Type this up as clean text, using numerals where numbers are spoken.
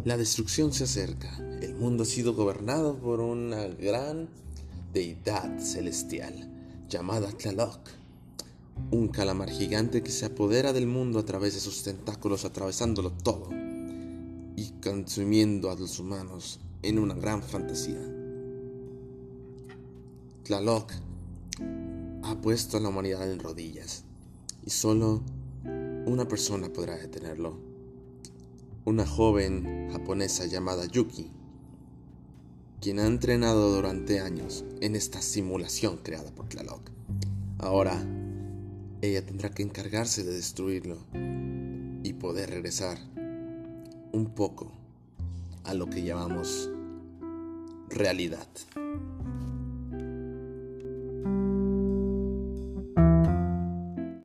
La destrucción se acerca. El mundo ha sido gobernado por una gran deidad celestial llamada Tlaloc, un calamar gigante que se apodera del mundo a través de sus tentáculos, atravesándolo todo y consumiendo a los humanos en una gran fantasía. Tlaloc ha puesto a la humanidad en rodillas y solo una persona podrá detenerlo. Una joven japonesa llamada Yuki, quien ha entrenado durante años en esta simulación creada por Tlaloc. Ahora, ella tendrá que encargarse de destruirlo y poder regresar un poco a lo que llamamos realidad.